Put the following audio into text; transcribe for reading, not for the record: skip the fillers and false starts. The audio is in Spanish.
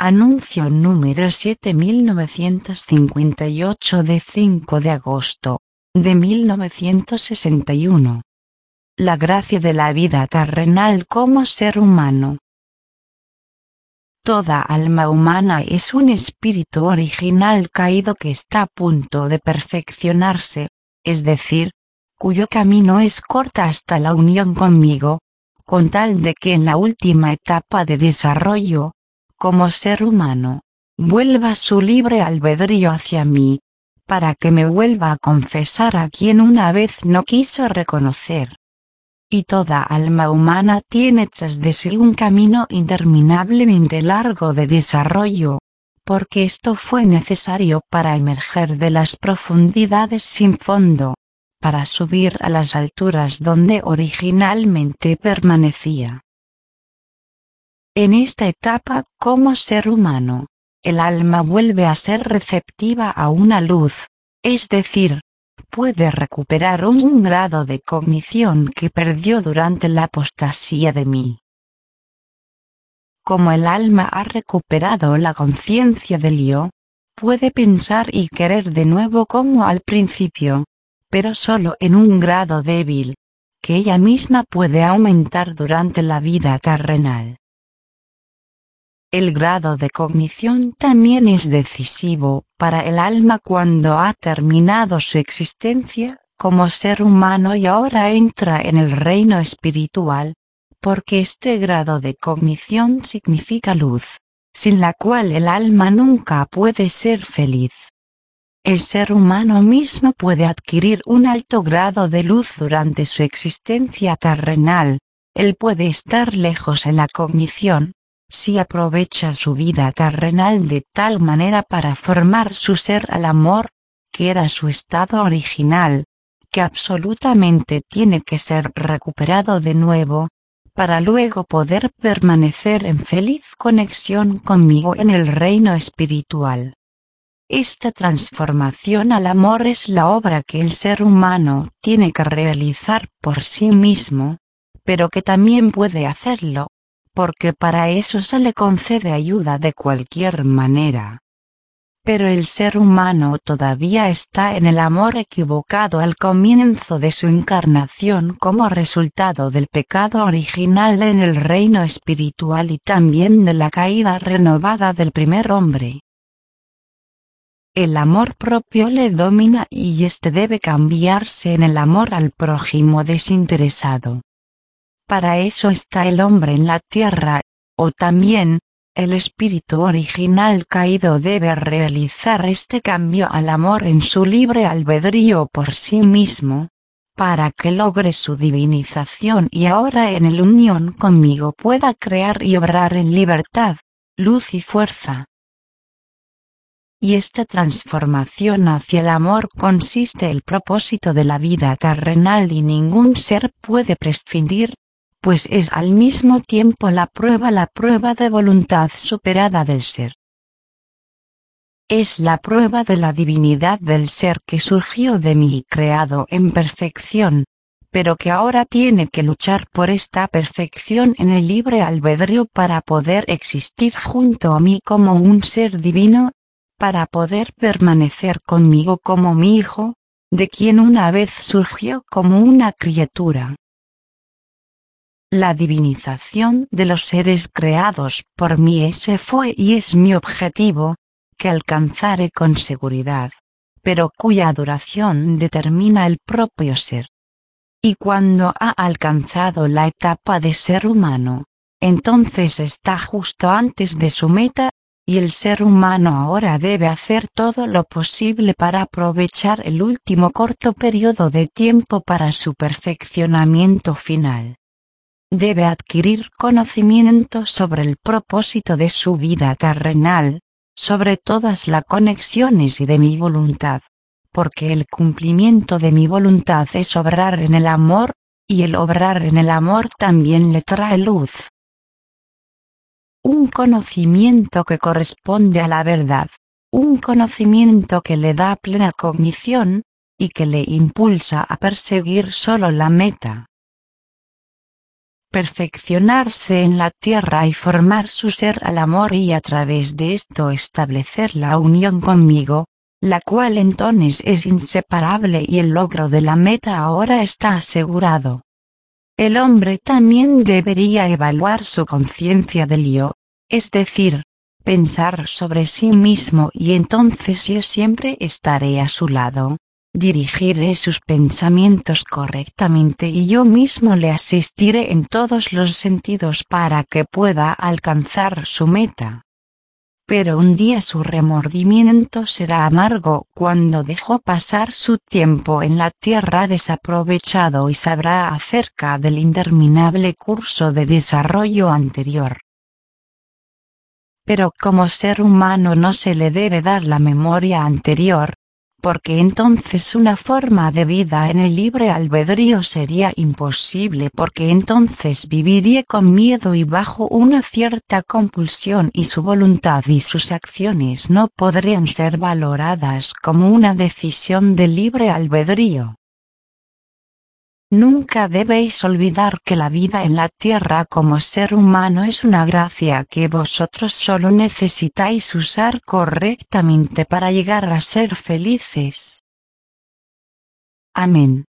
Anuncio número 7958 de 5 de agosto de 1961. La gracia de la vida terrenal como ser humano. Toda alma humana es un espíritu original caído que está a punto de perfeccionarse, es decir, cuyo camino es corto hasta la unión conmigo, con tal de que en la última etapa de desarrollo, como ser humano, vuelva su libre albedrío hacia mí, para que me vuelva a confesar a quien una vez no quiso reconocer. Y toda alma humana tiene tras de sí un camino interminablemente largo de desarrollo, porque esto fue necesario para emerger de las profundidades sin fondo, para subir a las alturas donde originalmente permanecía. En esta etapa como ser humano, el alma vuelve a ser receptiva a una luz, es decir, puede recuperar un grado de cognición que perdió durante la apostasía de mí. Como el alma ha recuperado la conciencia del yo, puede pensar y querer de nuevo como al principio, pero solo en un grado débil, que ella misma puede aumentar durante la vida terrenal. El grado de cognición también es decisivo para el alma cuando ha terminado su existencia como ser humano y ahora entra en el reino espiritual, porque este grado de cognición significa luz, sin la cual el alma nunca puede ser feliz. El ser humano mismo puede adquirir un alto grado de luz durante su existencia terrenal, él puede estar lejos en la cognición, si aprovecha su vida terrenal de tal manera para formar su ser al amor, que era su estado original, que absolutamente tiene que ser recuperado de nuevo, para luego poder permanecer en feliz conexión conmigo en el reino espiritual. Esta transformación al amor es la obra que el ser humano tiene que realizar por sí mismo, pero que también puede hacerlo, porque para eso se le concede ayuda de cualquier manera. Pero el ser humano todavía está en el amor equivocado al comienzo de su encarnación como resultado del pecado original en el reino espiritual y también de la caída renovada del primer hombre. El amor propio le domina y este debe cambiarse en el amor al prójimo desinteresado. Para eso está el hombre en la tierra, o también, el espíritu original caído debe realizar este cambio al amor en su libre albedrío por sí mismo, para que logre su divinización y ahora en el unión conmigo pueda crear y obrar en libertad, luz y fuerza. Y esta transformación hacia el amor consiste el propósito de la vida terrenal y ningún ser puede prescindir, pues es al mismo tiempo la prueba de voluntad superada del ser. Es la prueba de la divinidad del ser que surgió de mí y creado en perfección, pero que ahora tiene que luchar por esta perfección en el libre albedrío para poder existir junto a mí como un ser divino, para poder permanecer conmigo como mi hijo, de quien una vez surgió como una criatura. La divinización de los seres creados por mí ese fue y es mi objetivo, que alcanzaré con seguridad, pero cuya duración determina el propio ser. Y cuando ha alcanzado la etapa de ser humano, entonces está justo antes de su meta, y el ser humano ahora debe hacer todo lo posible para aprovechar el último corto periodo de tiempo para su perfeccionamiento final. Debe adquirir conocimiento sobre el propósito de su vida terrenal, sobre todas las conexiones y de mi voluntad, porque el cumplimiento de mi voluntad es obrar en el amor, y el obrar en el amor también le trae luz. Un conocimiento que corresponde a la verdad, un conocimiento que le da plena cognición, y que le impulsa a perseguir solo la meta. perfeccionarse en la tierra y formar su ser al amor y a través de esto establecer la unión conmigo, la cual entonces es inseparable y el logro de la meta ahora está asegurado. El hombre también debería evaluar su conciencia del yo, es decir, pensar sobre sí mismo y entonces yo siempre estaré a su lado. Dirigiré sus pensamientos correctamente y yo mismo le asistiré en todos los sentidos para que pueda alcanzar su meta. Pero un día su remordimiento será amargo cuando dejó pasar su tiempo en la tierra desaprovechado y sabrá acerca del interminable curso de desarrollo anterior. Pero como ser humano no se le debe dar la memoria anterior, porque entonces una forma de vida en el libre albedrío sería imposible porque entonces viviría con miedo y bajo una cierta compulsión y su voluntad y sus acciones no podrían ser valoradas como una decisión de libre albedrío. Nunca debéis olvidar que la vida en la tierra como ser humano es una gracia que vosotros solo necesitáis usar correctamente para llegar a ser felices. Amén.